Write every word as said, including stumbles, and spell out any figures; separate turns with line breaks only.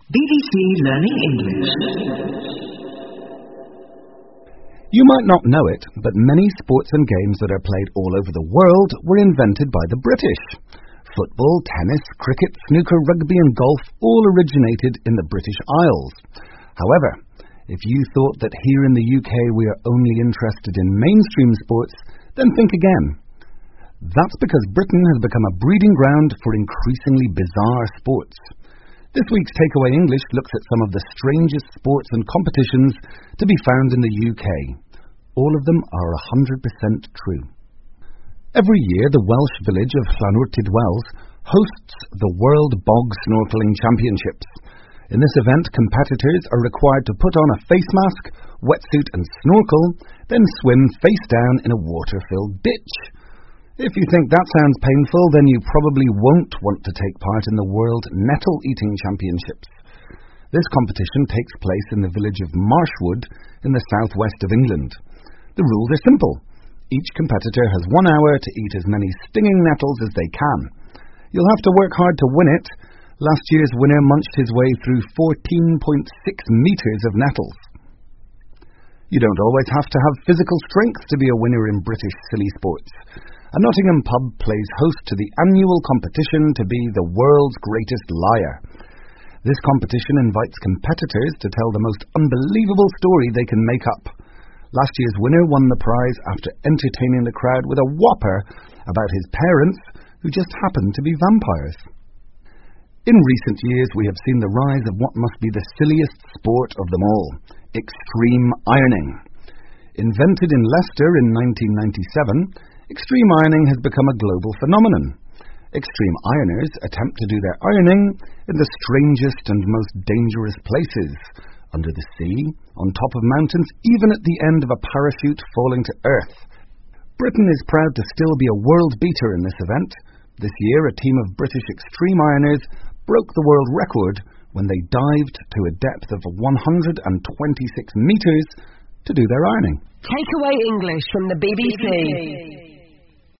B B C Learning English.
You might not know it, but many sports and games that are played all over the world were invented by the British. Football, tennis, cricket, snooker, rugby and golf all originated in the British Isles. However, if you thought that here in the U K we are only interested in mainstream sports, then think again. That's because Britain has become a breeding ground for increasingly bizarre sports. This week's Takeaway English looks at some of the strangest sports and competitions to be found in the U K. All of them are one hundred percent true. Every year, the Welsh village of Llanwrtyd Wells hosts the World Bog Snorkeling Championships. In this event, competitors are required to put on a face mask, wetsuit and snorkel, then swim face down in a water-filled ditch. If you think that sounds painful, then you probably won't want to take part in the World Nettle Eating Championships. This competition takes place in the village of Marshwood in the southwest of England. The rules are simple. Each competitor has one hour to eat as many stinging nettles as they can. You'll have to work hard to win it. Last year's winner munched his way through fourteen point six metres of nettles. You don't always have to have physical strength to be a winner in British silly sports. A Nottingham pub plays host to the annual competition to be the world's greatest liar. This competition invites competitors to tell the most unbelievable story they can make up. Last year's winner won the prize after entertaining the crowd with a whopper about his parents, who just happened to be vampires. In recent years, we have seen the rise of what must be the silliest sport of them all, extreme ironing. Invented in Leicester in nineteen ninety-seven, extreme ironing has become a global phenomenon. Extreme ironers attempt to do their ironing in the strangest and most dangerous places, under the sea, on top of mountains, even at the end of a parachute falling to earth. Britain is proud to still be a world beater in this event. This year, a team of British extreme ironers broke the world record when they dived to a depth of one hundred twenty-six metres to do their ironing.
Takeaway English from the B B C.